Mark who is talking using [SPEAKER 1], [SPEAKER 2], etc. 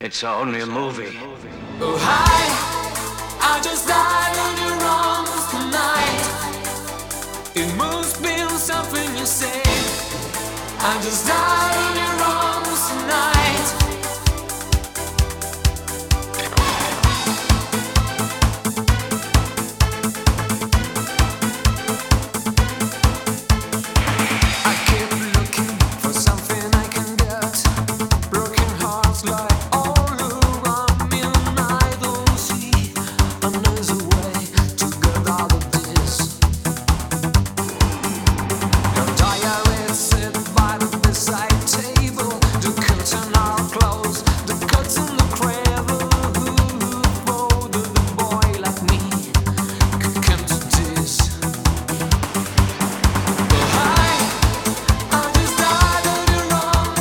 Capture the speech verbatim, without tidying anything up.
[SPEAKER 1] It's only a movie.
[SPEAKER 2] Oh hi, I just died in your arms tonight. It must be something you say. I just died in your